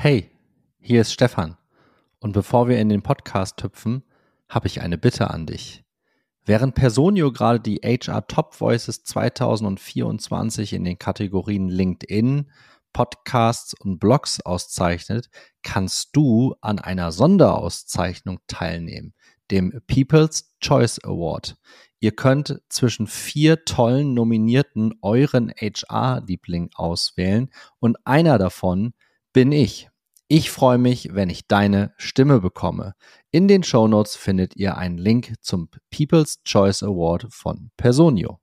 Hey, hier ist Stefan. Und bevor wir in den Podcast hüpfen, habe ich eine Bitte an dich. Während Personio gerade die HR Top Voices 2024 in den Kategorien LinkedIn, Podcasts und Blogs auszeichnet, kannst du an einer Sonderauszeichnung teilnehmen, dem People's Choice Award. Ihr könnt zwischen 4 tollen Nominierten euren HR-Liebling auswählen und einer davon bin ich. Ich freue mich, wenn ich deine Stimme bekomme. In den Shownotes findet ihr einen Link zum People's Choice Award von Personio.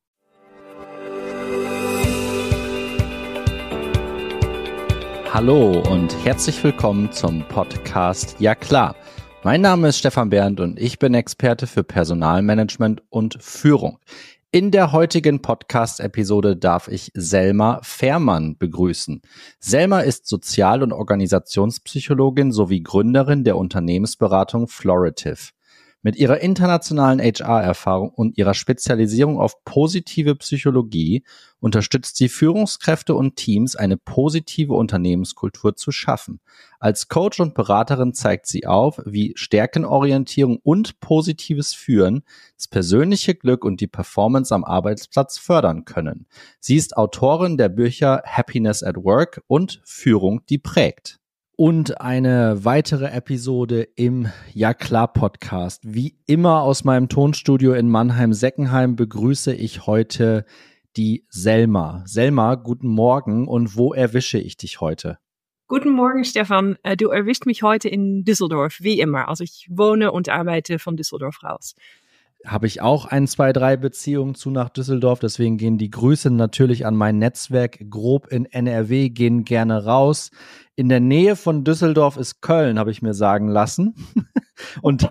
Hallo und herzlich willkommen zum Podcast Ja klar. Mein Name ist Stefan Bernd und ich bin Experte für Personalmanagement und Führung. In der heutigen Podcast-Episode darf ich Selma Fährmann begrüßen. Selma ist Sozial- und Organisationspsychologin sowie Gründerin der Unternehmensberatung Florative. Mit ihrer internationalen HR-Erfahrung und ihrer Spezialisierung auf positive Psychologie unterstützt sie Führungskräfte und Teams, eine positive Unternehmenskultur zu schaffen. Als Coach und Beraterin zeigt sie auf, wie Stärkenorientierung und positives Führen das persönliche Glück und die Performance am Arbeitsplatz fördern können. Sie ist Autorin der Bücher Happiness at Work und Führung, die prägt. Und eine weitere Episode im Ja klar Podcast. Wie immer aus meinem Tonstudio in Mannheim-Seckenheim begrüße ich heute die Selma. Selma, guten Morgen und wo erwische ich dich heute? Guten Morgen, Stefan. Du erwischt mich heute in Düsseldorf, wie immer. Also ich wohne und arbeite von Düsseldorf raus. Habe ich auch 1, 2, 3 Beziehungen zu nach Düsseldorf, deswegen gehen die Grüße natürlich an mein Netzwerk grob in NRW, gehen gerne raus. In der Nähe von Düsseldorf ist Köln, habe ich mir sagen lassen. Und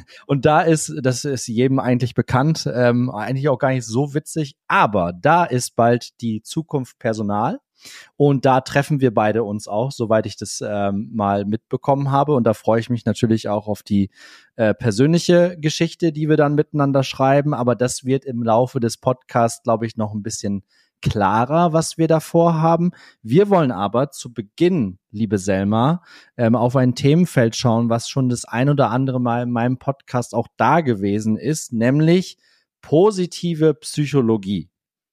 das ist jedem eigentlich bekannt, eigentlich auch gar nicht so witzig, aber da ist bald die Zukunft Personal. Und da treffen wir beide uns auch, soweit ich das mal mitbekommen habe. Und da freue ich mich natürlich auch auf die persönliche Geschichte, die wir dann miteinander schreiben. Aber das wird im Laufe des Podcasts, glaube ich, noch ein bisschen klarer, was wir da vorhaben. Wir wollen aber zu Beginn, liebe Selma, auf ein Themenfeld schauen, was schon das ein oder andere Mal in meinem Podcast auch da gewesen ist, nämlich positive Psychologie.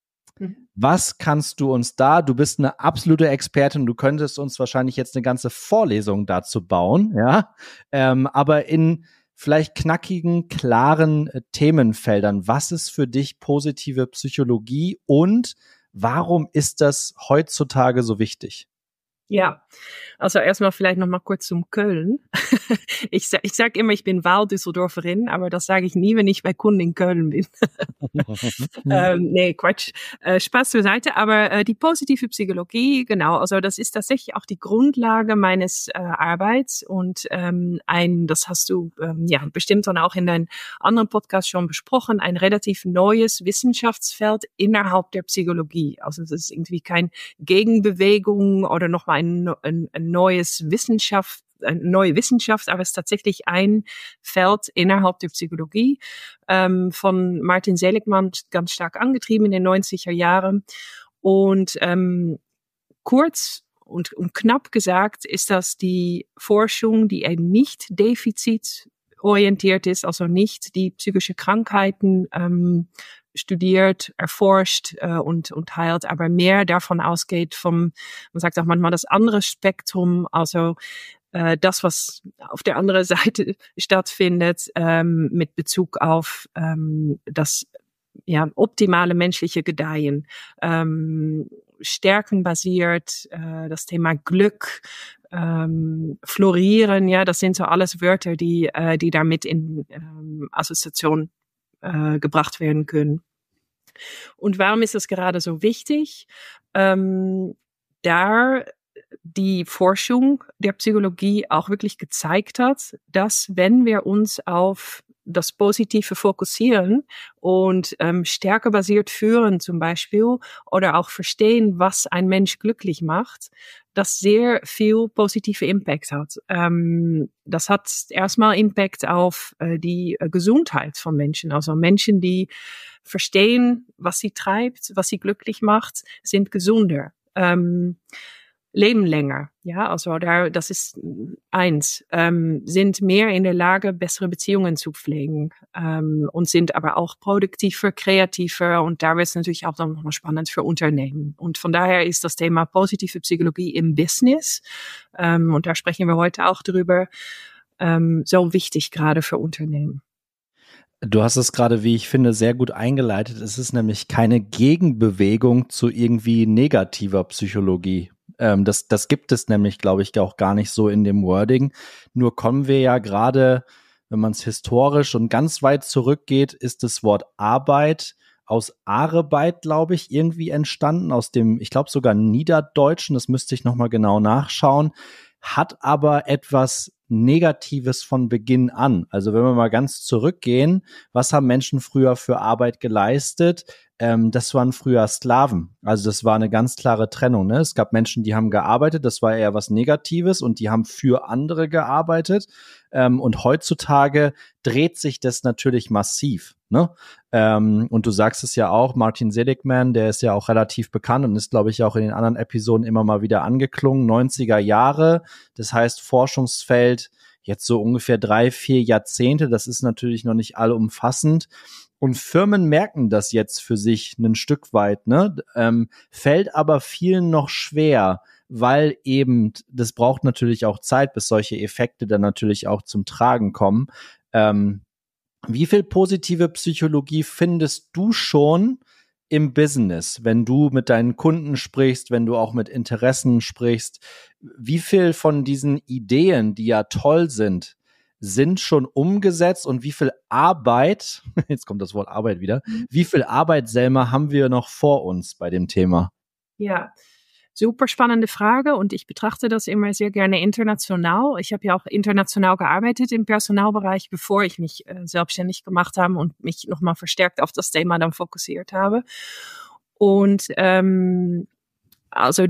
Was kannst du uns du bist eine absolute Expertin, du könntest uns wahrscheinlich jetzt eine ganze Vorlesung dazu bauen, ja, aber in vielleicht knackigen, klaren Themenfeldern. Was ist für dich positive Psychologie und warum ist das heutzutage so wichtig? Ja, also erstmal vielleicht noch mal kurz zum Köln. Ich sag immer, ich bin Wahl-Düsseldorferin, aber das sage ich nie, wenn ich bei Kunden in Köln bin. Nee, Quatsch. Spaß zur Seite. Aber die positive Psychologie, genau, also das ist tatsächlich auch die Grundlage meines Arbeits und das hast du ja bestimmt dann auch in deinem anderen Podcast schon besprochen, ein relativ neues Wissenschaftsfeld innerhalb der Psychologie. Also es ist irgendwie kein Gegenbewegung oder nochmal eine neue Wissenschaft, aber es ist tatsächlich ein Feld innerhalb der Psychologie, von Martin Seligman ganz stark angetrieben in den 90er Jahren. Und kurz und knapp gesagt ist das die Forschung, die eben nicht defizitorientiert ist, also nicht die psychische Krankheiten studiert, erforscht und heilt, aber mehr davon ausgeht man sagt auch manchmal das andere Spektrum, also das, was auf der anderen Seite stattfindet, mit Bezug auf das optimale menschliche Gedeihen, stärkenbasiert, das Thema Glück, florieren, ja, das sind so alles Wörter, die damit in Assoziation gebracht werden können. Und warum ist das gerade so wichtig? Da die Forschung der Psychologie auch wirklich gezeigt hat, dass wenn wir uns auf das Positive fokussieren und stärker basiert führen zum Beispiel oder auch verstehen, was ein Mensch glücklich macht, das sehr viel positive Impact hat. Das hat erstmal Impact auf die Gesundheit von Menschen. Also Menschen, die verstehen, was sie treibt, was sie glücklich macht, sind gesünder. leben länger. Ja, also das ist eins, sind mehr in der Lage, bessere Beziehungen zu pflegen, und sind aber auch produktiver, kreativer, und da wird es natürlich auch dann nochmal spannend für Unternehmen. Und von daher ist das Thema positive Psychologie im Business, und da sprechen wir heute auch drüber, so wichtig gerade für Unternehmen. Du hast es gerade, wie ich finde, sehr gut eingeleitet. Es ist nämlich keine Gegenbewegung zu irgendwie negativer Psychologie. Das gibt es nämlich, glaube ich, auch gar nicht so in dem Wording. Nur kommen wir ja gerade, wenn man es historisch und ganz weit zurückgeht, ist das Wort Arbeit aus Arbeit, glaube ich, irgendwie entstanden, aus dem, ich glaube sogar Niederdeutschen, das müsste ich nochmal genau nachschauen, hat aber etwas Negatives von Beginn an. Also wenn wir mal ganz zurückgehen, was haben Menschen früher für Arbeit geleistet? Das waren früher Sklaven. Also das war eine ganz klare Trennung. Ne? Es gab Menschen, die haben gearbeitet, das war eher was Negatives, und die haben für andere gearbeitet. Und heutzutage dreht sich das natürlich massiv. Ne? Und du sagst es ja auch, Martin Seligman, der ist ja auch relativ bekannt und ist, glaube ich, auch in den anderen Episoden immer mal wieder angeklungen, 90er Jahre, das heißt Forschungsfeld jetzt so ungefähr 3-4 Jahrzehnte, das ist natürlich noch nicht allumfassend. Und Firmen merken das jetzt für sich ein Stück weit, ne? Fällt aber vielen noch schwer, weil eben, das braucht natürlich auch Zeit, bis solche Effekte dann natürlich auch zum Tragen kommen. Wie viel positive Psychologie findest du schon im Business, wenn du mit deinen Kunden sprichst, wenn du auch mit Interessen sprichst? Wie viel von diesen Ideen, die ja toll sind schon umgesetzt, und wie viel Arbeit, jetzt kommt das Wort Arbeit wieder, wie viel Arbeit, Selma, haben wir noch vor uns bei dem Thema? Ja, super spannende Frage, und ich betrachte das immer sehr gerne international. Ich habe ja auch international gearbeitet im Personalbereich, bevor ich mich selbstständig gemacht habe und mich nochmal verstärkt auf das Thema dann fokussiert habe. Und also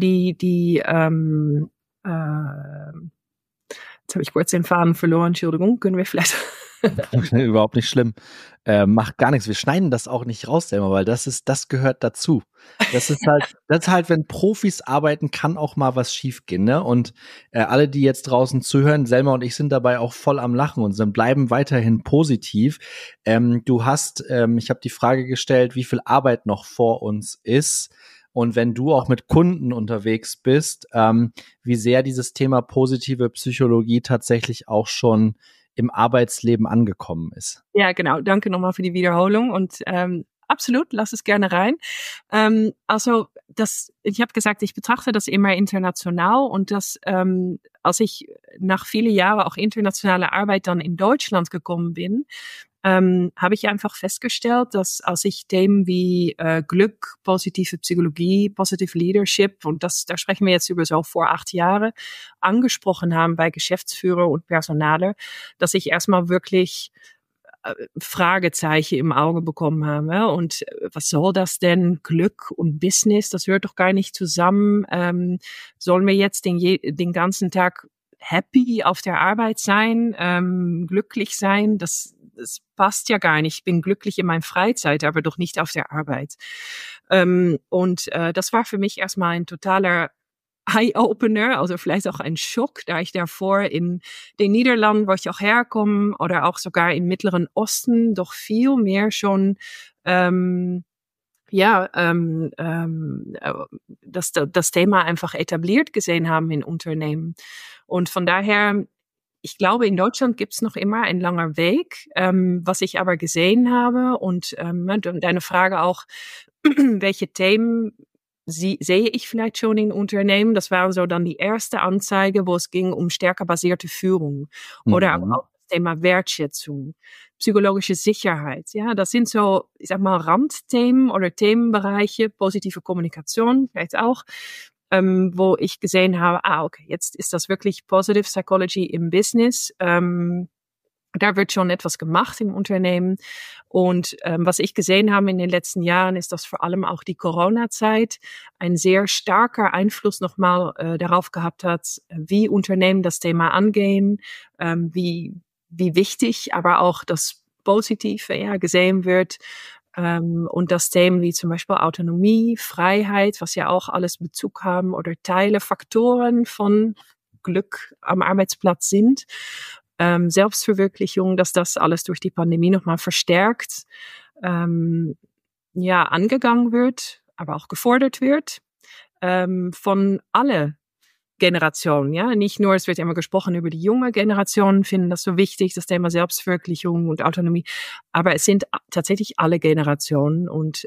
jetzt habe ich kurz den Faden verloren, Entschuldigung, können wir vielleicht... Überhaupt nicht schlimm. Macht gar nichts. Wir schneiden das auch nicht raus, Selma, weil das gehört dazu. Das ist halt, wenn Profis arbeiten, kann auch mal was schiefgehen, ne? Und alle, die jetzt draußen zuhören, Selma und ich sind dabei auch voll am Lachen und bleiben weiterhin positiv. Du hast, ich habe die Frage gestellt, wie viel Arbeit noch vor uns ist. Und wenn du auch mit Kunden unterwegs bist, wie sehr dieses Thema positive Psychologie tatsächlich auch schon im Arbeitsleben angekommen ist. Ja, genau. Danke nochmal für die Wiederholung, und absolut, lass es gerne rein. Also ich habe gesagt, ich betrachte das immer international, und das, als ich nach vielen Jahren auch internationale Arbeit dann in Deutschland gekommen bin, habe ich einfach festgestellt, dass als ich Themen wie Glück, positive Psychologie, Positive Leadership, und da sprechen wir jetzt über so vor 8 Jahren, angesprochen haben bei Geschäftsführer und Personaler, dass ich erstmal wirklich Fragezeichen im Auge bekommen habe. Und was soll das denn? Glück und Business, das hört doch gar nicht zusammen. Sollen wir jetzt den ganzen Tag happy auf der Arbeit sein, glücklich sein? Das passt ja gar nicht. Ich bin glücklich in meiner Freizeit, aber doch nicht auf der Arbeit. Und das war für mich erstmal ein totaler Eye-Opener, also vielleicht auch ein Schock, da ich davor in den Niederlanden, wo ich auch herkomme, oder auch sogar im Mittleren Osten doch viel mehr schon das Thema einfach etabliert gesehen haben in Unternehmen. Und von daher, ich glaube, in Deutschland gibt's noch immer einen langer Weg. Was ich aber gesehen habe, und deine Frage auch, welche Themen sehe ich vielleicht schon in Unternehmen. Das war so dann die erste Anzeige, wo es ging um stärker basierte Führung oder aber auch das Thema Wertschätzung, psychologische Sicherheit. Ja, das sind so, ich sag mal, Randthemen oder Themenbereiche, positive Kommunikation vielleicht auch, wo ich gesehen habe, okay, jetzt ist das wirklich Positive Psychology im Business. Da wird schon etwas gemacht im Unternehmen. Und was ich gesehen habe in den letzten Jahren, ist, dass vor allem auch die Corona-Zeit ein sehr starker Einfluss nochmal darauf gehabt hat, wie Unternehmen das Thema angehen, wie wichtig, aber auch das Positive gesehen wird. Und das Themen wie zum Beispiel Autonomie, Freiheit, was ja auch alles Bezug haben oder Teile, Faktoren von Glück am Arbeitsplatz sind. Selbstverwirklichung, dass das alles durch die Pandemie nochmal verstärkt angegangen wird, aber auch gefordert wird von alle Generationen. Ja, nicht nur, es wird immer gesprochen über die junge Generation, finden das so wichtig, das Thema Selbstverwirklichung und Autonomie, aber es sind tatsächlich alle Generationen und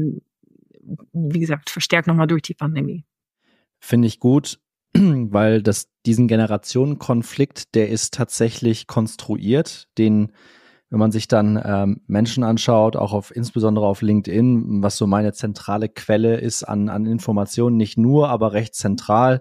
wie gesagt, verstärkt nochmal durch die Pandemie. Finde ich gut, weil diesen Generationenkonflikt, der ist tatsächlich konstruiert, wenn man sich dann Menschen anschaut, auch insbesondere auf LinkedIn, was so meine zentrale Quelle ist an Informationen, nicht nur, aber recht zentral,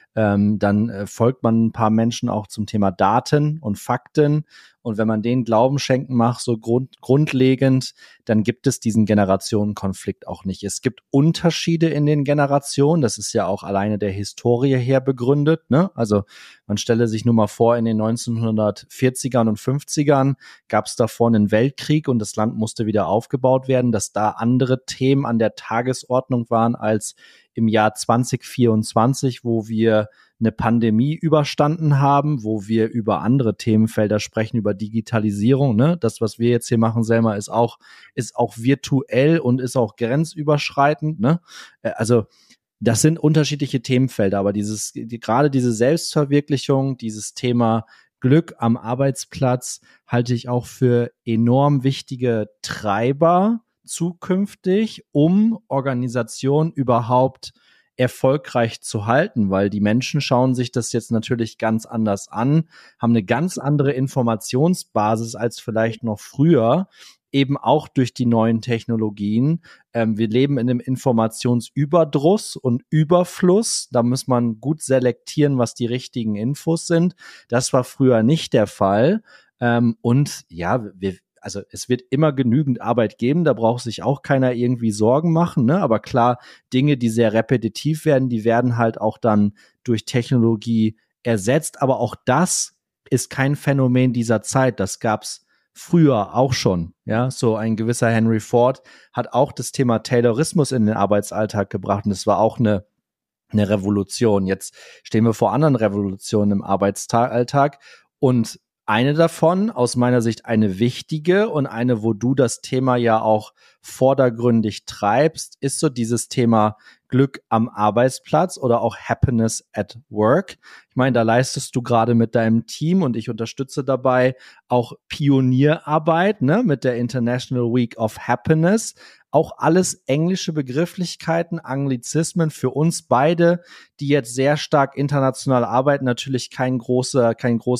dann folgt man ein paar Menschen auch zum Thema Daten und Fakten. Und wenn man denen Glauben schenken macht, so grundlegend, dann gibt es diesen Generationenkonflikt auch nicht. Es gibt Unterschiede in den Generationen. Das ist ja auch alleine der Historie her begründet, ne? Also man stelle sich nur mal vor, in den 1940ern und 50ern gab es davor einen Weltkrieg und das Land musste wieder aufgebaut werden, dass da andere Themen an der Tagesordnung waren als im Jahr 2024, wo wir eine Pandemie überstanden haben, wo wir über andere Themenfelder sprechen, über Digitalisierung, ne? Das, was wir jetzt hier machen, Selma, ist auch virtuell und ist auch grenzüberschreitend, ne? Also das sind unterschiedliche Themenfelder, aber gerade diese Selbstverwirklichung, dieses Thema Glück am Arbeitsplatz halte ich auch für enorm wichtige Treiber zukünftig, um Organisationen überhaupt erfolgreich zu halten, weil die Menschen schauen sich das jetzt natürlich ganz anders an, haben eine ganz andere Informationsbasis als vielleicht noch früher, eben auch durch die neuen Technologien. Wir leben in einem Informationsüberdruss und Überfluss. Da muss man gut selektieren, was die richtigen Infos sind. Das war früher nicht der Fall. Und ja, also es wird immer genügend Arbeit geben, da braucht sich auch keiner irgendwie Sorgen machen, ne? Aber klar, Dinge, die sehr repetitiv werden, die werden halt auch dann durch Technologie ersetzt. Aber auch das ist kein Phänomen dieser Zeit. Das gab's früher auch schon, ja. So ein gewisser Henry Ford hat auch das Thema Taylorismus in den Arbeitsalltag gebracht und das war auch eine Revolution. Jetzt stehen wir vor anderen Revolutionen im Arbeitsalltag und eine davon, aus meiner Sicht eine wichtige und eine, wo du das Thema ja auch vordergründig treibst, ist so dieses Thema Glück am Arbeitsplatz oder auch Happiness at Work. Ich meine, da leistest du gerade mit deinem Team und ich unterstütze dabei auch Pionierarbeit, ne, mit der International Week of Happiness. Auch alles englische Begrifflichkeiten, Anglizismen für uns beide, die jetzt sehr stark international arbeiten, natürlich kein großes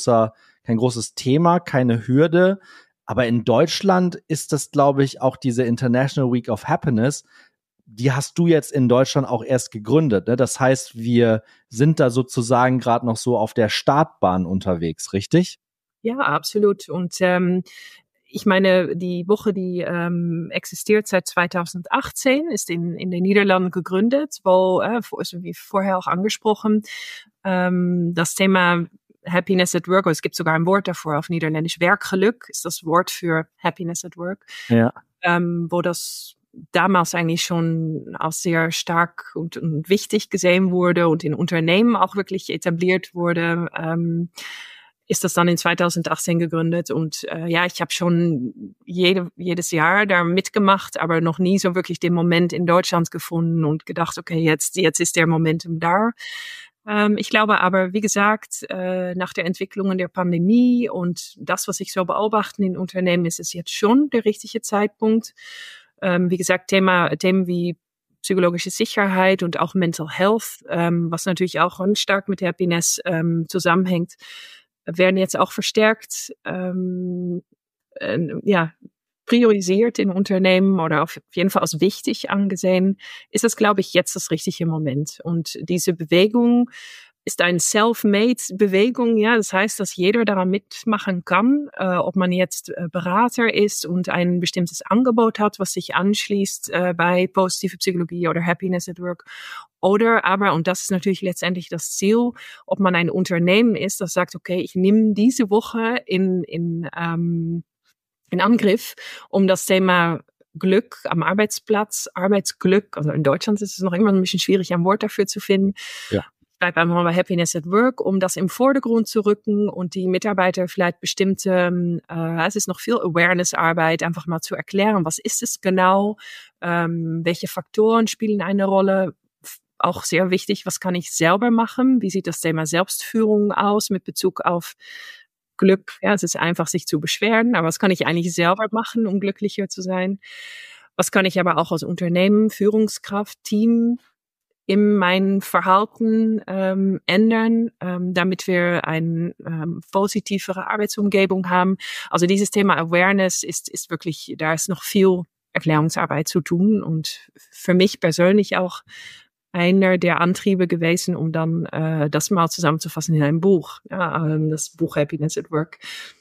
Thema, keine Hürde. Aber in Deutschland ist das, glaube ich, auch diese International Week of Happiness, die hast du jetzt in Deutschland auch erst gegründet, ne? Das heißt, wir sind da sozusagen gerade noch so auf der Startbahn unterwegs, richtig? Ja, absolut. Und ich meine, die Woche, die existiert seit 2018, ist in den Niederlanden gegründet, wo, wie vorher auch angesprochen, das Thema Happiness at Work, es gibt sogar ein Wort davor auf Niederländisch, Werkgeluk ist das Wort für Happiness at Work, ja. Wo das damals eigentlich schon als sehr stark und wichtig gesehen wurde und in Unternehmen auch wirklich etabliert wurde, ist das dann in 2018 gegründet und ich habe schon jedes Jahr da mitgemacht, aber noch nie so wirklich den Moment in Deutschland gefunden und gedacht, okay, jetzt ist der Momentum da. Ich glaube aber, wie gesagt, nach der Entwicklung der Pandemie und das, was ich so beobachte in Unternehmen, ist es jetzt schon der richtige Zeitpunkt. Wie gesagt, Themen wie psychologische Sicherheit und auch Mental Health, was natürlich auch ganz stark mit Happiness zusammenhängt, werden jetzt auch verstärkt priorisiert in Unternehmen oder auf jeden Fall als wichtig angesehen, ist das, glaube ich, jetzt das richtige Moment. Und diese Bewegung ist eine Self-Made-Bewegung, ja, das heißt, dass jeder daran mitmachen kann, ob man jetzt Berater ist und ein bestimmtes Angebot hat, was sich anschließt bei positive Psychologie oder Happiness at Work, oder aber, und das ist natürlich letztendlich das Ziel, ob man ein Unternehmen ist, das sagt, okay, ich nehme diese Woche in Angriff, um das Thema Glück am Arbeitsplatz, Arbeitsglück, also in Deutschland ist es noch immer ein bisschen schwierig, ein Wort dafür zu finden. Ja. Bleibt einfach bei Happiness at Work, um das im Vordergrund zu rücken und die Mitarbeiter vielleicht bestimmte, es ist noch viel Awareness-Arbeit, einfach mal zu erklären, was ist es genau, welche Faktoren spielen eine Rolle, auch sehr wichtig, was kann ich selber machen, wie sieht das Thema Selbstführung aus mit Bezug auf Glück, ja, es ist einfach, sich zu beschweren, aber was kann ich eigentlich selber machen, um glücklicher zu sein? Was kann ich aber auch als Unternehmen, Führungskraft, Team in mein Verhalten ändern, damit wir eine positivere Arbeitsumgebung haben. Also dieses Thema Awareness ist wirklich, da ist noch viel Erklärungsarbeit zu tun und für mich persönlich auch einer der Antriebe gewesen, um dann das mal zusammenzufassen in einem Buch, ja, das Buch Happiness at Work.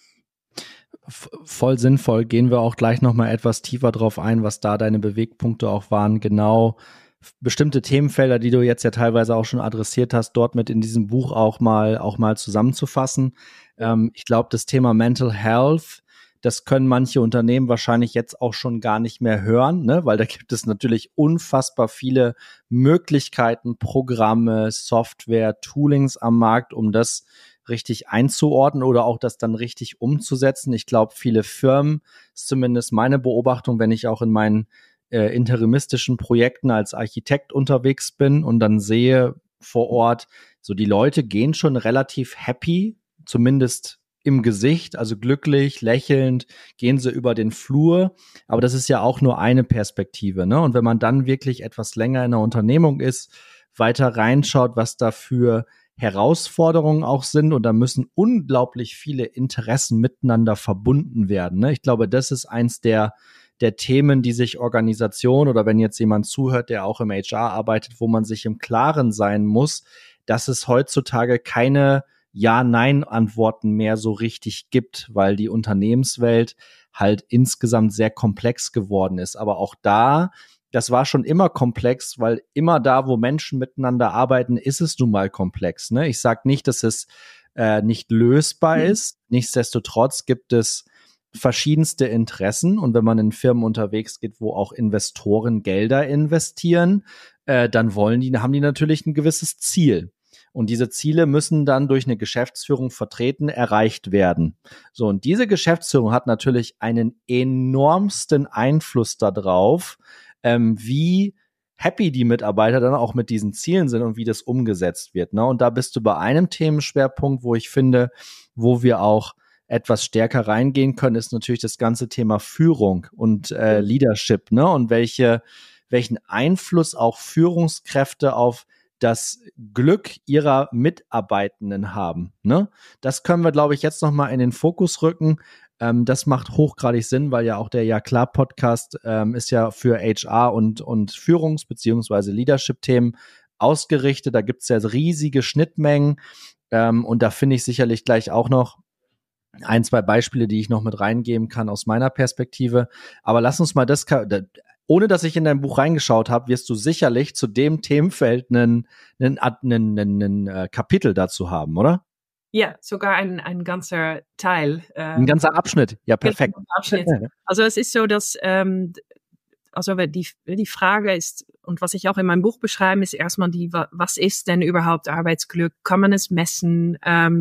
Voll sinnvoll. Gehen wir auch gleich nochmal etwas tiefer drauf ein, was da deine Bewegpunkte auch waren, genau bestimmte Themenfelder, die du jetzt ja teilweise auch schon adressiert hast, dort mit in diesem Buch auch mal zusammenzufassen. Ich glaube, das Thema Mental Health, das können manche Unternehmen wahrscheinlich jetzt auch schon gar nicht mehr hören, ne? Weil da gibt es natürlich unfassbar viele Möglichkeiten, Programme, Software, Toolings am Markt, um das richtig einzuordnen oder auch das dann richtig umzusetzen. Ich glaube, viele Firmen, ist zumindest meine Beobachtung, wenn ich auch in meinen interimistischen Projekten als Architekt unterwegs bin und dann sehe vor Ort, so die Leute gehen schon relativ happy, zumindest im Gesicht, also glücklich, lächelnd, gehen sie über den Flur. Aber das ist ja auch nur eine Perspektive, ne? Und wenn man dann wirklich etwas länger in der Unternehmung ist, weiter reinschaut, was da für Herausforderungen auch sind, und da müssen unglaublich viele Interessen miteinander verbunden werden, ne? Ich glaube, das ist eins der Themen, die sich Organisation oder wenn jetzt jemand zuhört, der auch im HR arbeitet, wo man sich im Klaren sein muss, dass es heutzutage keine Ja-Nein-Antworten mehr so richtig gibt, weil die Unternehmenswelt halt insgesamt sehr komplex geworden ist. Aber auch da, das war schon immer komplex, weil immer da, wo Menschen miteinander arbeiten, ist es nun mal komplex, ne? Ich sage nicht, dass es nicht lösbar ist. Nichtsdestotrotz gibt es verschiedenste Interessen, und wenn man in Firmen unterwegs geht, wo auch Investoren Gelder investieren, dann haben die natürlich ein gewisses Ziel. Und diese Ziele müssen dann durch eine Geschäftsführung vertreten erreicht werden. So, und diese Geschäftsführung hat natürlich einen enormsten Einfluss darauf, wie happy die Mitarbeiter dann auch mit diesen Zielen sind und wie das umgesetzt wird, ne? Und da bist du bei einem Themenschwerpunkt, wo ich finde, wo wir auch etwas stärker reingehen können, ist natürlich das ganze Thema Führung und Leadership, ne? Und welchen Einfluss auch Führungskräfte auf das Glück ihrer Mitarbeitenden haben, ne? Das können wir, glaube ich, jetzt noch mal in den Fokus rücken. Das macht hochgradig Sinn, weil ja auch der Ja klar Podcast ist ja für HR und Führungs- bzw. Leadership-Themen ausgerichtet. Da gibt es ja riesige Schnittmengen, und da finde ich sicherlich gleich auch noch ein, zwei Beispiele, die ich noch mit reingeben kann aus meiner Perspektive. Aber lass uns mal ohne dass ich in dein Buch reingeschaut habe, wirst du sicherlich zu dem Themenfeld einen Kapitel dazu haben, oder? Ja, sogar ein ganzer Teil. Ein ganzer Abschnitt. Ja, perfekt. Abschnitt. Also es ist so, dass also die Frage ist, und was ich auch in meinem Buch beschreibe, ist erstmal was ist denn überhaupt Arbeitsglück? Kann man es messen?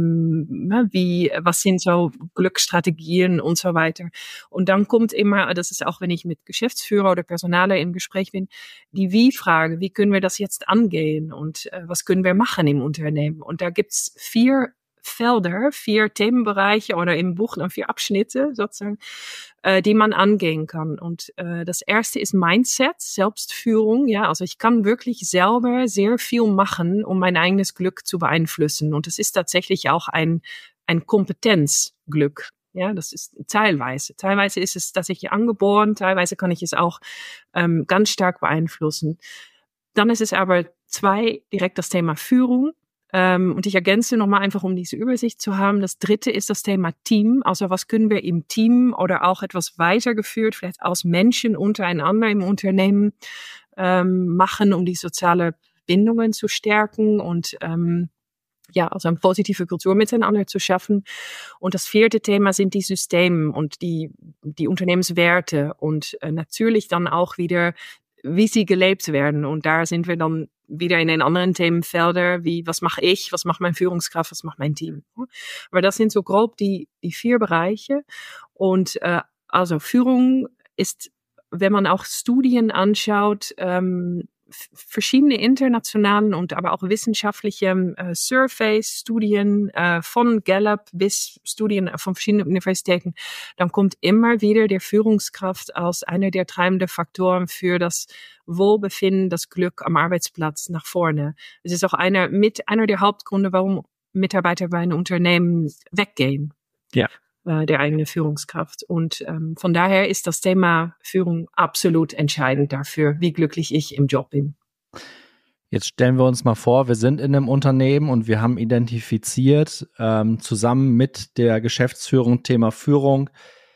Was sind so Glücksstrategien und so weiter? Und dann kommt immer, das ist auch, wenn ich mit Geschäftsführer oder Personaler im Gespräch bin, die Wie-Frage, wie können wir das jetzt angehen und was können wir machen im Unternehmen? Und da gibt's 4 Themenbereiche oder im Buch dann 4 Abschnitte sozusagen, die man angehen kann. Und das erste ist Mindset, Selbstführung. Ja, also ich kann wirklich selber sehr viel machen, um mein eigenes Glück zu beeinflussen. Und es ist tatsächlich auch ein Kompetenzglück. Ja, das ist teilweise. Teilweise ist es tatsächlich angeboren, teilweise kann ich es auch ganz stark beeinflussen. Dann ist es aber 2 direkt das Thema Führung. Und ich ergänze nochmal einfach, um diese Übersicht zu haben. Das 3. ist das Thema Team. Also was können wir im Team oder auch etwas weitergeführt, vielleicht aus Menschen untereinander im Unternehmen machen, um die soziale Bindungen zu stärken und also eine positive Kultur miteinander zu schaffen. Und das vierte Thema sind die Systeme und die Unternehmenswerte und natürlich dann auch wieder, wie sie gelebt werden. Und da sind wir dann wieder in den anderen Themenfelder, wie was mache ich, was macht meine Führungskraft, was macht mein Team. Aber das sind so grob die 4 Bereiche. Und also Führung ist, wenn man auch Studien anschaut, verschiedene internationalen und aber auch wissenschaftliche Surveys, Studien von Gallup bis Studien von verschiedenen Universitäten, dann kommt immer wieder der Führungskraft als einer der treibenden Faktoren für das Wohlbefinden, das Glück am Arbeitsplatz nach vorne. Es ist auch einer der Hauptgründe, warum Mitarbeiter bei einem Unternehmen weggehen. Ja. Der eigene Führungskraft. Und von daher ist das Thema Führung absolut entscheidend dafür, wie glücklich ich im Job bin. Jetzt stellen wir uns mal vor, wir sind in einem Unternehmen und wir haben identifiziert, zusammen mit der Geschäftsführung, Thema Führung,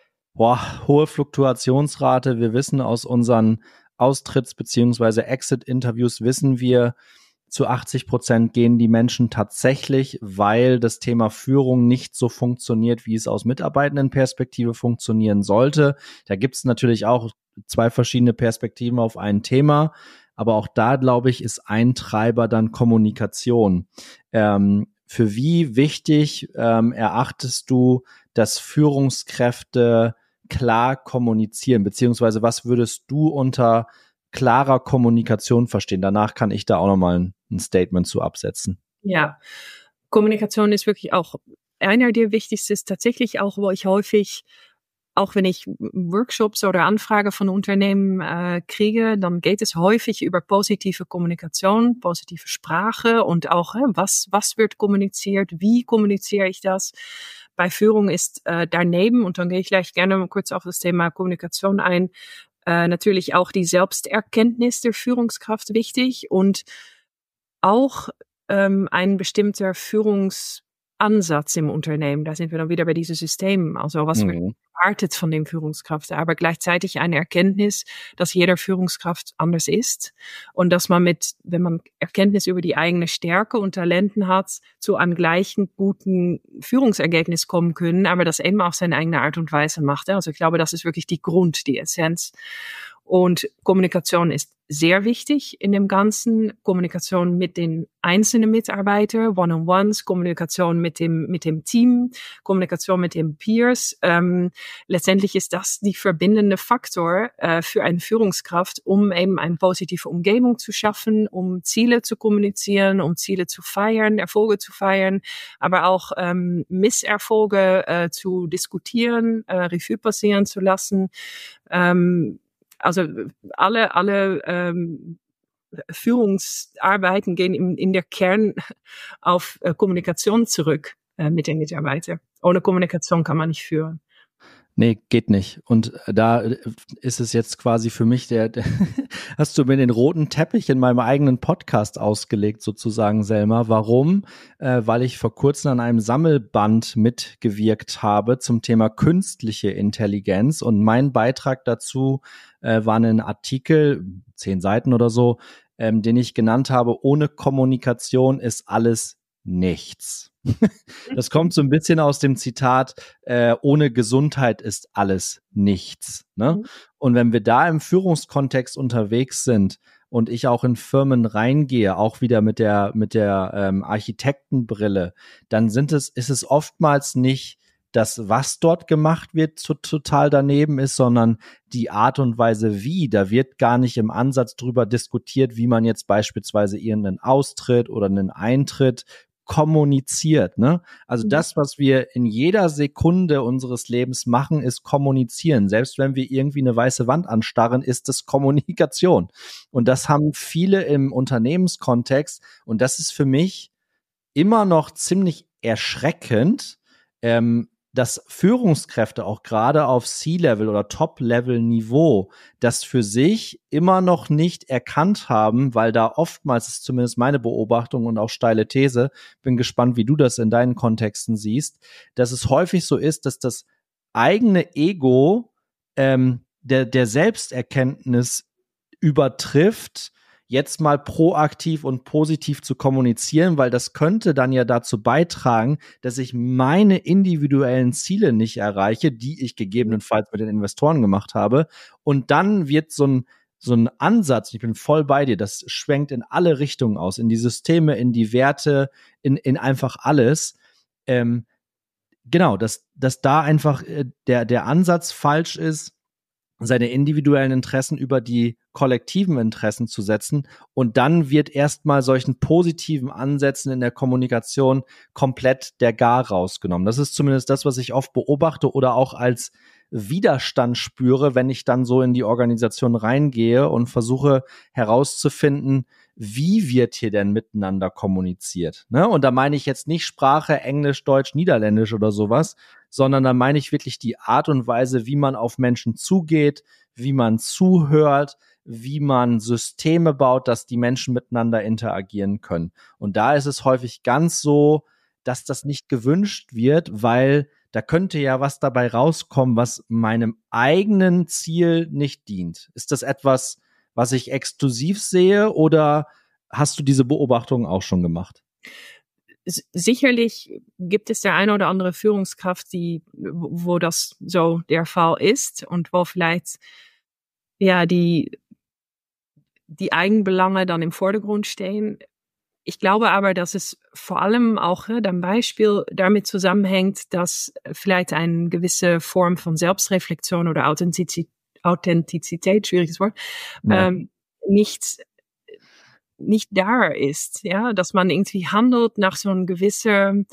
hohe Fluktuationsrate. Wir wissen aus unseren Austritts- bzw. Exit-Interviews, wissen wir, zu 80% gehen die Menschen tatsächlich, weil das Thema Führung nicht so funktioniert, wie es aus Mitarbeitendenperspektive funktionieren sollte. Da gibt es natürlich auch 2 verschiedene Perspektiven auf ein Thema, aber auch da, glaube ich, ist ein Treiber dann Kommunikation. Für wie wichtig erachtest du, dass Führungskräfte klar kommunizieren, beziehungsweise was würdest du unter klarer Kommunikation verstehen? Danach kann ich da auch nochmal ein Statement zu absetzen. Ja, Kommunikation ist wirklich auch einer der wichtigsten, tatsächlich auch, wo ich häufig, auch wenn ich Workshops oder Anfrage von Unternehmen kriege, dann geht es häufig über positive Kommunikation, positive Sprache und auch, was wird kommuniziert, wie kommuniziere ich das? Bei Führung ist daneben, und dann gehe ich gleich gerne kurz auf das Thema Kommunikation ein, natürlich auch die Selbsterkenntnis der Führungskraft wichtig und auch ein bestimmter Führungsansatz im Unternehmen. Da sind wir dann wieder bei diesen Systemen. Also was wird erwartet von dem Führungskraft, aber gleichzeitig eine Erkenntnis, dass jeder Führungskraft anders ist und dass man wenn man Erkenntnis über die eigene Stärke und Talenten hat, zu einem gleichen guten Führungsergebnis kommen können, aber das eben auf seine eigene Art und Weise macht. Also ich glaube, das ist wirklich die Essenz. Und Kommunikation ist sehr wichtig in dem Ganzen. Kommunikation mit den einzelnen Mitarbeitern, One-on-Ones, Kommunikation mit dem Team, Kommunikation mit den Peers. Letztendlich ist das die verbindende Faktor für eine Führungskraft, um eben eine positive Umgebung zu schaffen, um Ziele zu kommunizieren, um Ziele zu feiern, Erfolge zu feiern, aber auch Misserfolge zu diskutieren, Revue passieren zu lassen. Also alle Führungsarbeiten gehen in der Kern auf Kommunikation zurück mit den Mitarbeitern. Ohne Kommunikation kann man nicht führen. Nee, geht nicht. Und da ist es jetzt quasi für mich hast du mir den roten Teppich in meinem eigenen Podcast ausgelegt, sozusagen, Selma. Warum? Weil ich vor kurzem an einem Sammelband mitgewirkt habe zum Thema künstliche Intelligenz. Und mein Beitrag dazu war ein Artikel, 10 Seiten oder so, den ich genannt habe, ohne Kommunikation ist alles nichts. Das kommt so ein bisschen aus dem Zitat, ohne Gesundheit ist alles nichts. Ne? Und wenn wir da im Führungskontext unterwegs sind und ich auch in Firmen reingehe, auch wieder mit der Architektenbrille, dann ist es oftmals nicht das, was dort gemacht wird, total daneben ist, sondern die Art und Weise, wie. Da wird gar nicht im Ansatz drüber diskutiert, wie man jetzt beispielsweise irgendeinen Austritt oder einen Eintritt kommuniziert, ne? Also das, was wir in jeder Sekunde unseres Lebens machen, ist kommunizieren. Selbst wenn wir irgendwie eine weiße Wand anstarren, ist das Kommunikation. Und das haben viele im Unternehmenskontext. Und das ist für mich immer noch ziemlich erschreckend, dass Führungskräfte auch gerade auf C-Level oder Top-Level-Niveau das für sich immer noch nicht erkannt haben, weil da oftmals ist zumindest meine Beobachtung und auch steile These, bin gespannt, wie du das in deinen Kontexten siehst, dass es häufig so ist, dass das eigene Ego der Selbsterkenntnis übertrifft, jetzt mal proaktiv und positiv zu kommunizieren, weil das könnte dann ja dazu beitragen, dass ich meine individuellen Ziele nicht erreiche, die ich gegebenenfalls mit den Investoren gemacht habe. Und dann wird so ein Ansatz, ich bin voll bei dir, das schwenkt in alle Richtungen aus, in die Systeme, in die Werte, in einfach alles. Genau, dass da einfach der Ansatz falsch ist, seine individuellen Interessen über die kollektiven Interessen zu setzen. Und dann wird erstmal solchen positiven Ansätzen in der Kommunikation komplett der Gar rausgenommen. Das ist zumindest das, was ich oft beobachte oder auch als Widerstand spüre, wenn ich dann so in die Organisation reingehe und versuche herauszufinden, wie wird hier denn miteinander kommuniziert? Ne? Und da meine ich jetzt nicht Sprache, Englisch, Deutsch, Niederländisch oder sowas, sondern da meine ich wirklich die Art und Weise, wie man auf Menschen zugeht, wie man zuhört, wie man Systeme baut, dass die Menschen miteinander interagieren können. Und da ist es häufig ganz so, dass das nicht gewünscht wird, weil da könnte ja was dabei rauskommen, was meinem eigenen Ziel nicht dient. Ist das etwas, was ich exklusiv sehe, oder hast du diese Beobachtung auch schon gemacht? Sicherlich gibt es der eine oder andere Führungskraft, wo das so der Fall ist und wo vielleicht ja die Eigenbelange dann im Vordergrund stehen. Ich glaube aber, dass es vor allem auch dein Beispiel damit zusammenhängt, dass vielleicht eine gewisse Form von Selbstreflexion oder Authentizität, schwieriges Wort, Ja. nicht da ist, ja, dass man irgendwie handelt nach so einem gewissen,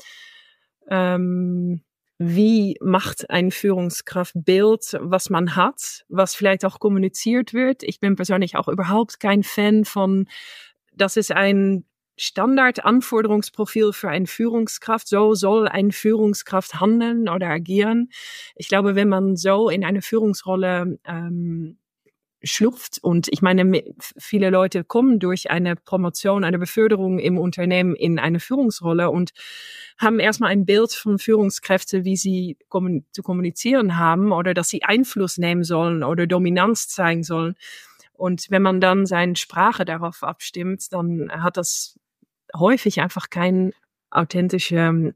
wie macht ein Führungskraftbild, was man hat, was vielleicht auch kommuniziert wird. Ich bin persönlich auch überhaupt kein Fan von, das ist ein Standard-Anforderungsprofil für eine Führungskraft. So soll eine Führungskraft handeln oder agieren. Ich glaube, wenn man so in eine Führungsrolle schlüpft, und ich meine, viele Leute kommen durch eine Promotion, eine Beförderung im Unternehmen in eine Führungsrolle und haben erstmal ein Bild von Führungskräften, wie sie zu kommunizieren haben oder dass sie Einfluss nehmen sollen oder Dominanz zeigen sollen. Und wenn man dann seine Sprache darauf abstimmt, dann hat das häufig einfach kein authentische,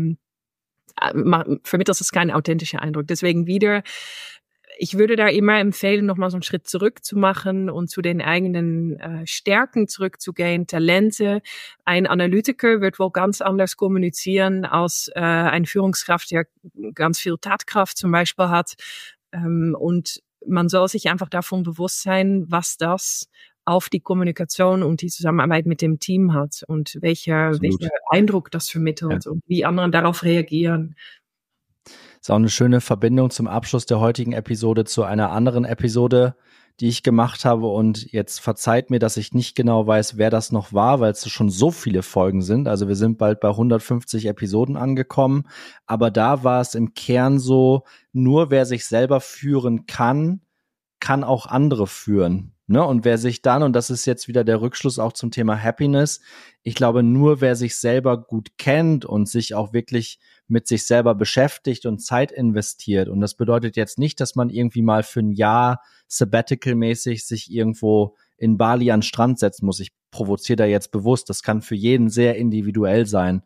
vermittelt es keinen authentischen Eindruck. Deswegen wieder, ich würde da immer empfehlen, nochmal so einen Schritt zurück zu machen und zu den eigenen Stärken zurückzugehen, Talente. Ein Analytiker wird wohl ganz anders kommunizieren als eine Führungskraft, der ganz viel Tatkraft zum Beispiel hat. Und man soll sich einfach davon bewusst sein, was das auf die Kommunikation und die Zusammenarbeit mit dem Team hat und welcher Eindruck das vermittelt und wie andere darauf reagieren. Ist auch eine schöne Verbindung zum Abschluss der heutigen Episode zu einer anderen Episode, die ich gemacht habe. Und jetzt verzeiht mir, dass ich nicht genau weiß, wer das noch war, weil es schon so viele Folgen sind. Also wir sind bald bei 150 Episoden angekommen. Aber da war es im Kern so, nur wer sich selber führen kann, kann auch andere führen. Ne? Und wer sich dann, und das ist jetzt wieder der Rückschluss auch zum Thema Happiness, ich glaube, nur wer sich selber gut kennt und sich auch wirklich mit sich selber beschäftigt und Zeit investiert. Und das bedeutet jetzt nicht, dass man irgendwie mal für ein Jahr sabbatical-mäßig sich irgendwo in Bali an den Strand setzen muss. Ich provoziere da jetzt bewusst. Das kann für jeden sehr individuell sein.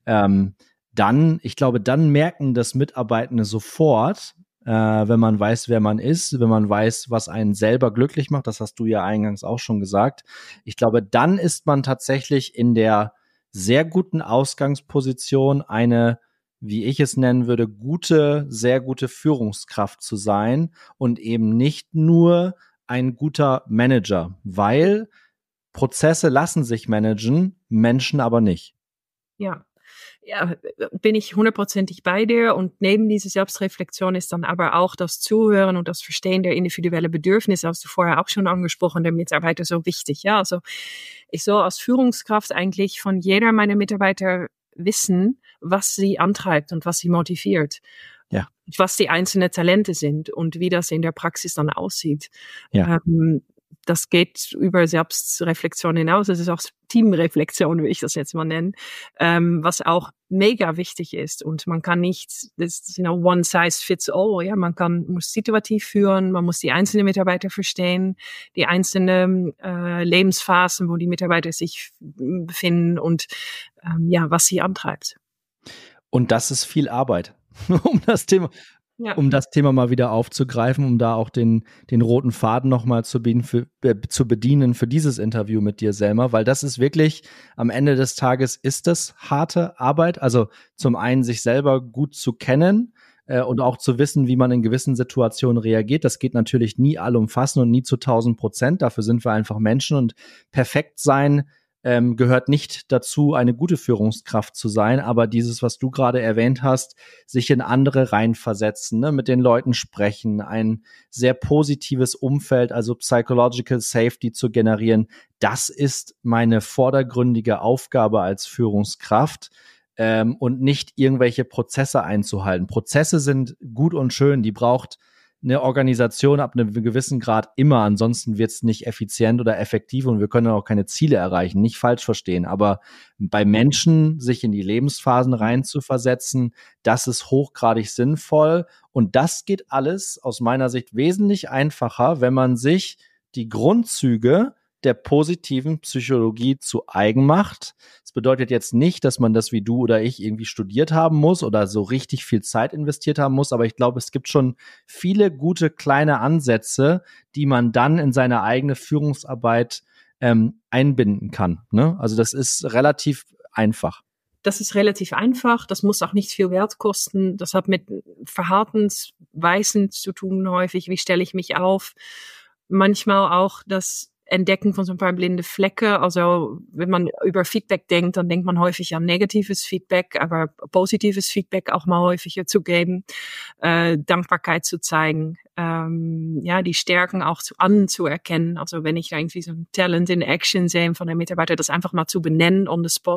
Ich glaube, dann merken das Mitarbeitende sofort, wenn man weiß, wer man ist, wenn man weiß, was einen selber glücklich macht. Das hast du ja eingangs auch schon gesagt. Ich glaube, dann ist man tatsächlich in der sehr guten Ausgangsposition, eine, wie ich es nennen würde, sehr gute Führungskraft zu sein und eben nicht nur ein guter Manager, weil Prozesse lassen sich managen, Menschen aber nicht. Ja, bin ich 100%ig bei dir, und neben dieser Selbstreflexion ist dann aber auch das Zuhören und das Verstehen der individuellen Bedürfnisse, hast du vorher auch schon angesprochen, der Mitarbeiter, so wichtig. Ja, also ich soll als Führungskraft eigentlich von jeder meiner Mitarbeiter wissen, was sie antreibt und was sie motiviert. Ja. Was die einzelnen Talente sind und wie das in der Praxis dann aussieht. Ja. das geht über Selbstreflexion hinaus. Das ist auch Teamreflexion, will ich das jetzt mal nennen, was auch mega wichtig ist. Und man kann nicht, das ist one size fits all. Ja, muss situativ führen, man muss die einzelnen Mitarbeiter verstehen, die einzelnen Lebensphasen, wo die Mitarbeiter sich befinden und was sie antreibt. Und das ist viel Arbeit, um das Thema mal wieder aufzugreifen, um da auch den roten Faden nochmal zu bedienen für dieses Interview mit dir, Selma, weil das ist wirklich, am Ende des Tages ist das harte Arbeit, also zum einen sich selber gut zu kennen und auch zu wissen, wie man in gewissen Situationen reagiert. Das geht natürlich nie allumfassend und nie zu 1000%, dafür sind wir einfach Menschen und perfekt sein gehört nicht dazu, eine gute Führungskraft zu sein, aber dieses, was du gerade erwähnt hast, sich in andere reinversetzen, ne, mit den Leuten sprechen, ein sehr positives Umfeld, also Psychological Safety zu generieren, das ist meine vordergründige Aufgabe als Führungskraft. Und nicht irgendwelche Prozesse einzuhalten. Prozesse sind gut und schön, die braucht eine Organisation ab einem gewissen Grad immer, ansonsten wird es nicht effizient oder effektiv und wir können auch keine Ziele erreichen, nicht falsch verstehen, aber bei Menschen sich in die Lebensphasen reinzuversetzen, das ist hochgradig sinnvoll und das geht alles aus meiner Sicht wesentlich einfacher, wenn man sich die Grundzüge der positiven Psychologie zu eigen macht. Das bedeutet jetzt nicht, dass man das wie du oder ich irgendwie studiert haben muss oder so richtig viel Zeit investiert haben muss, aber ich glaube, es gibt schon viele gute kleine Ansätze, die man dann in seine eigene Führungsarbeit einbinden kann. Ne? Also das ist relativ einfach. Das ist relativ einfach, das muss auch nicht viel Wert kosten. Das hat mit Verhaltensweisen zu tun häufig. Wie stelle ich mich auf? Manchmal auch das Entdecken von so ein paar blinde Flecke. Also wenn man über Feedback denkt, dann denkt man häufig an negatives Feedback, aber positives Feedback auch mal häufiger zu geben, Dankbarkeit zu zeigen, die Stärken auch anzuerkennen. Also wenn ich irgendwie so ein Talent in Action sehe von einem Mitarbeiter, das einfach mal zu benennen on the spot.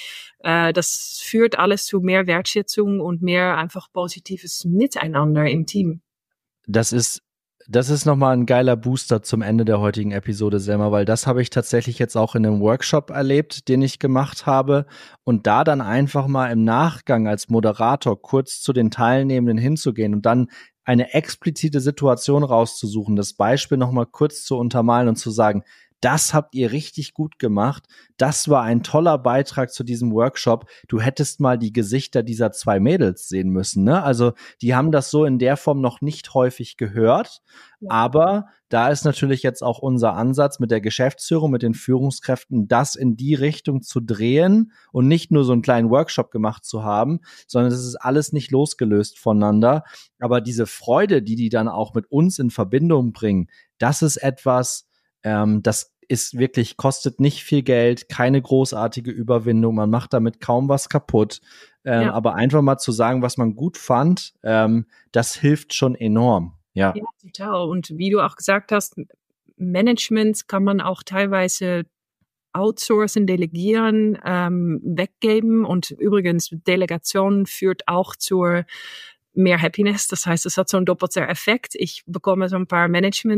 Das führt alles zu mehr Wertschätzung und mehr einfach positives Miteinander im Team. Das ist nochmal ein geiler Booster zum Ende der heutigen Episode, Selma, weil das habe ich tatsächlich jetzt auch in einem Workshop erlebt, den ich gemacht habe und da dann einfach mal im Nachgang als Moderator kurz zu den Teilnehmenden hinzugehen und dann eine explizite Situation rauszusuchen, das Beispiel nochmal kurz zu untermalen und zu sagen, das habt ihr richtig gut gemacht. Das war ein toller Beitrag zu diesem Workshop. Du hättest mal die Gesichter dieser 2 Mädels sehen müssen, ne? Also, die haben das so in der Form noch nicht häufig gehört. Ja. Aber da ist natürlich jetzt auch unser Ansatz mit der Geschäftsführung, mit den Führungskräften, das in die Richtung zu drehen und nicht nur so einen kleinen Workshop gemacht zu haben, sondern es ist alles nicht losgelöst voneinander. Aber diese Freude, die dann auch mit uns in Verbindung bringen, das ist etwas, das ist wirklich, kostet nicht viel Geld, keine großartige Überwindung, man macht damit kaum was kaputt, aber einfach mal zu sagen, was man gut fand, das hilft schon enorm. Ja, total. Und wie du auch gesagt hast, Management kann man auch teilweise outsourcen, delegieren, weggeben und übrigens Delegation führt auch zur mehr Happiness, das heißt, es hat so einen doppelten Effekt. Ich bekomme so ein paar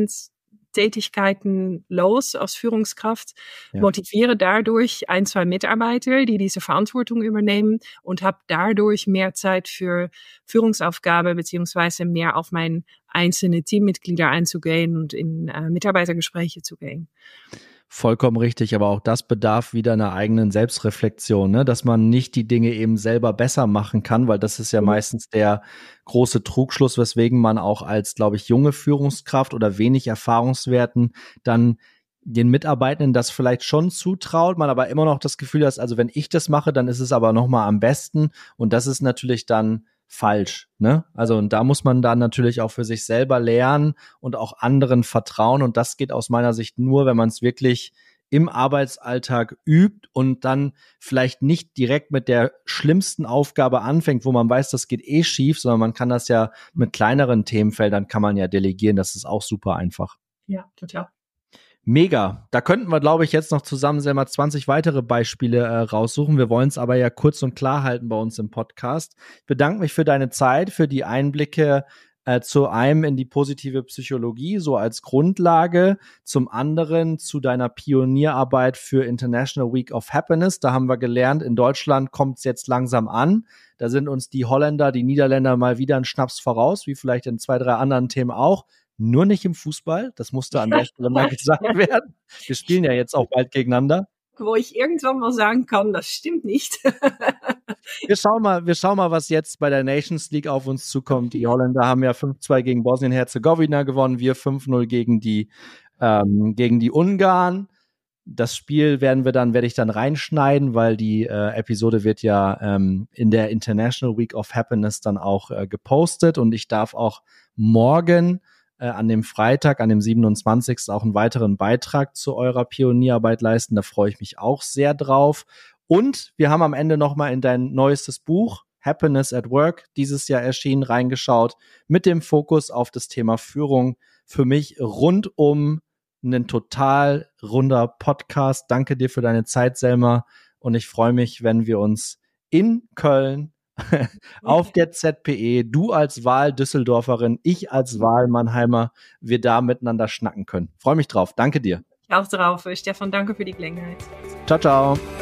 Tätigkeiten los als Führungskraft, motiviere dadurch 1, 2 Mitarbeiter, die diese Verantwortung übernehmen und habe dadurch mehr Zeit für Führungsaufgabe beziehungsweise mehr auf meine einzelne Teammitglieder einzugehen und in Mitarbeitergespräche zu gehen. Vollkommen richtig, aber auch das bedarf wieder einer eigenen Selbstreflexion, ne? Dass man nicht die Dinge eben selber besser machen kann, weil das ist ja meistens der große Trugschluss, weswegen man auch als, glaube ich, junge Führungskraft oder wenig Erfahrungswerten dann den Mitarbeitenden das vielleicht schon zutraut, man aber immer noch das Gefühl hat, also wenn ich das mache, dann ist es aber nochmal am besten und das ist natürlich dann falsch, ne? Also und da muss man dann natürlich auch für sich selber lernen und auch anderen vertrauen und das geht aus meiner Sicht nur, wenn man es wirklich im Arbeitsalltag übt und dann vielleicht nicht direkt mit der schlimmsten Aufgabe anfängt, wo man weiß, das geht eh schief, sondern man kann das ja mit kleineren Themenfeldern kann man ja delegieren, das ist auch super einfach. Ja, total. Mega. Da könnten wir, glaube ich, jetzt noch zusammen selber 20 weitere Beispiele raussuchen. Wir wollen es aber ja kurz und klar halten bei uns im Podcast. Ich bedanke mich für deine Zeit, für die Einblicke Zu einem in die positive Psychologie, so als Grundlage, zum anderen zu deiner Pionierarbeit für International Week of Happiness. Da haben wir gelernt, in Deutschland kommt es jetzt langsam an. Da sind uns die Holländer, die Niederländer mal wieder einen Schnaps voraus, wie vielleicht in 2, 3 anderen Themen auch. Nur nicht im Fußball, das musste an der Stelle mal gesagt werden. Wir spielen ja jetzt auch bald gegeneinander. Wo ich irgendwann mal sagen kann, das stimmt nicht. Wir schauen mal, was jetzt bei der Nations League auf uns zukommt. Die Holländer haben ja 5-2 gegen Bosnien-Herzegowina gewonnen, wir 5-0 gegen die Ungarn. Das Spiel werde ich dann reinschneiden, weil die Episode wird ja in der International Week of Happiness dann auch gepostet und ich darf auch morgen an dem Freitag, an dem 27. auch einen weiteren Beitrag zu eurer Pionierarbeit leisten. Da freue ich mich auch sehr drauf. Und wir haben am Ende nochmal in dein neuestes Buch, Happiness at Work, dieses Jahr erschienen, reingeschaut, mit dem Fokus auf das Thema Führung. Für mich rundum ein total runder Podcast. Danke dir für deine Zeit, Selma. Und ich freue mich, wenn wir uns in Köln auf der ZPE, du als Wahl-Düsseldorferin, ich als Wahl-Mannheimer, wir da miteinander schnacken können. Freue mich drauf. Danke dir. Ich auch drauf. Stefan, danke für die Gelegenheit. Ciao, ciao.